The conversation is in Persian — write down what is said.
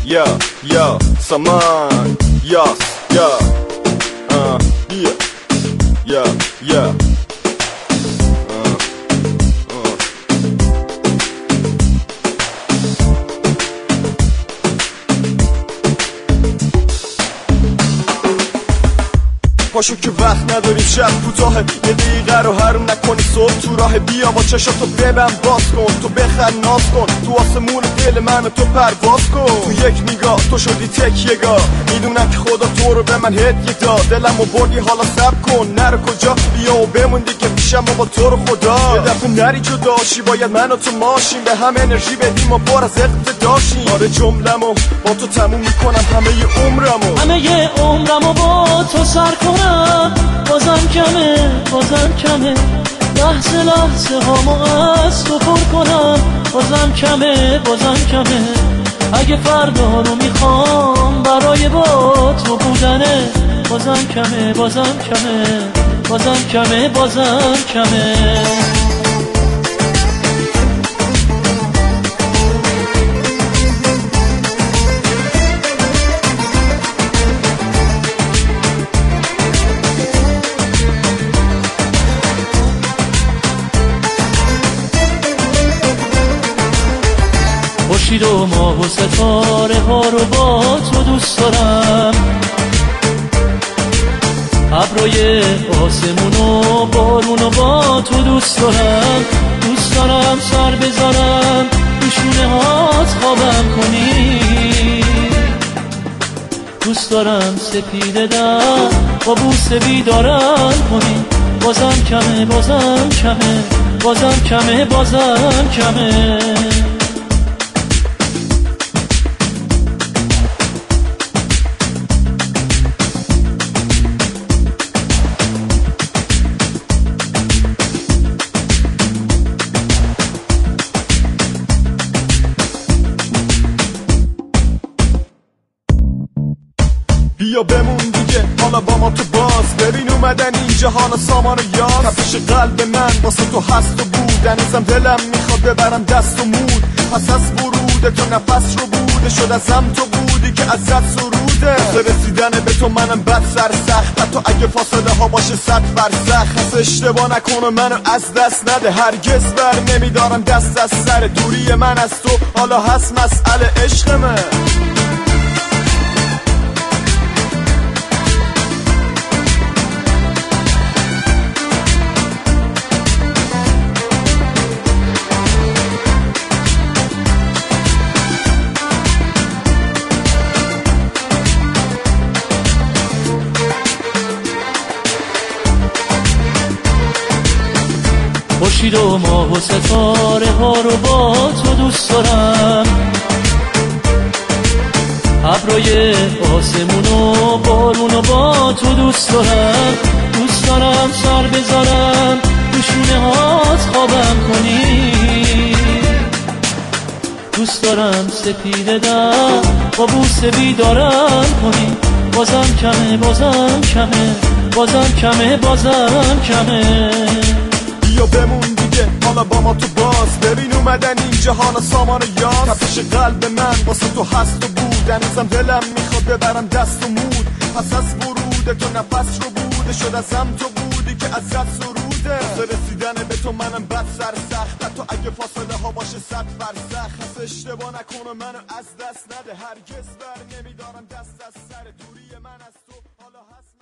yeah, saman, yes, yeah, yeah. پاشو که وقت نداریم، شب کوتاهه، یه دقیقه رو حروم نکنی، صبح تو راه، بیا با چشاتو ببن باز کن، تو بخند ناز کن، تو آسمون دل من و تو پرواز کن، تو یک نگاه تو شدی تکیه‌گاه، میدونم که خدا تو رو به من هدیه داد، دلمو بردی حالا صبر کن، نرو کجا، بیا و بمون دیگه پیشم و با تو رو خدا، یه دفعه نری جداشی، باید من و تو ماشیم، به هم انرژی بدیم و بار از اقتداشیم، آره جملمو با تو تموم میکنم، همه عمرمو با تو سر کنم، بازم کمه لحظه هامو از تو پر کنم، بازم کمه اگه فردا رو میخوام برای با تو بودنه، بازم کمه خورشید و ماه و ستاره ها رو با تو دوست دارم، ابرای آسمون و بارون و با تو دوست دارم، سر بذارم تو شونه هات خوابم کنی، دوست دارم سپیده در با بوسه بیدارم کنی، بازم کمه بیا بمون دیگه حالا با ما تو باز، ببین اومدن این جهان سامان یاز، تپش قلب من واسه تو هست و بود، هنوزم دلم میخواد ببرم دست و مود، پس از ورود تو نفس رو بوده، شد ازم تو بودی که ازت سروده، رسیدن به تو منم بد سر سخت، حتی اگه فاصله ها باشه 100 فرسخ، پس اشتباه نکنه منو از دست نده، هرگز بر نمیدارم دست از سر دوری من از تو، حالا هست مسئله عشق من. خورشید و ماه و ستاره ها رو با تو دوست دارم، ابرای آسمون و بارون و با تو دوست دارم، سر بذارم تو شونه هات خوابم کنی، دوست دارم سپیده در با بوسه بیدارم کنی، بازم کمه بیا بمون دیگه حالا با ما تو باز، ببین اومدن این جهان سامان یاز، تپش قلب من واسه تو هست و بود، هنوزم دلم میخواد ببرم دست و مود، پس از ورود تو نفس رو بوده، شد ازم تو بودی که ازت سروده، رسیدن به تو منم بد سر سخت، حتی اگه فاصله ها باشه 100 فرسخ، پس اشتباه نکنه منو از دست نده، هرگز بر نمیدارم دست از سر دوری من از تو، حالا هست